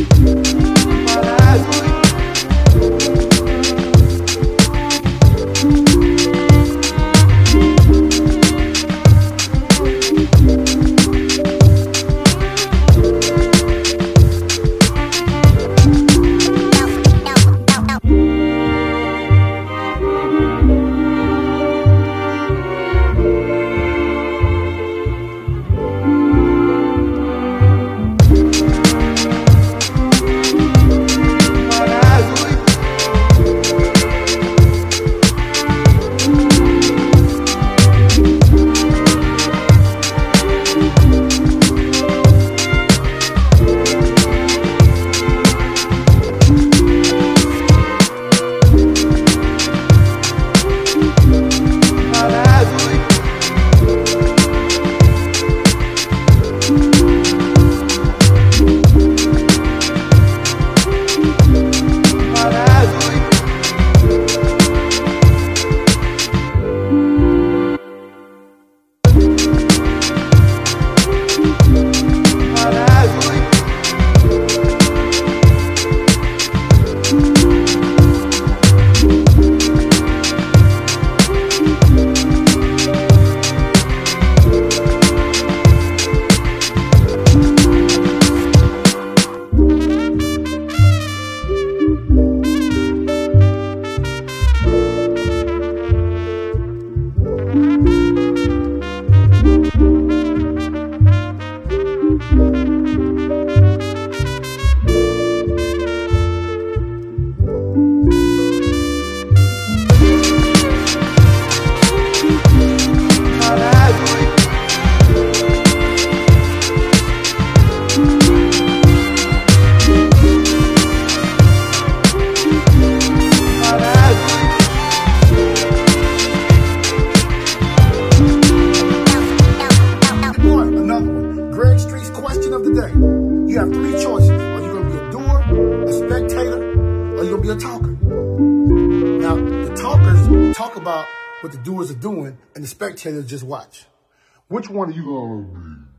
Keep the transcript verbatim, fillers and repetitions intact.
You have three choices. Are you going to be a doer, a spectator, or you going to be a talker? Now, the talkers talk about what the doers are doing, and the spectators just watch. Which one are you going to be?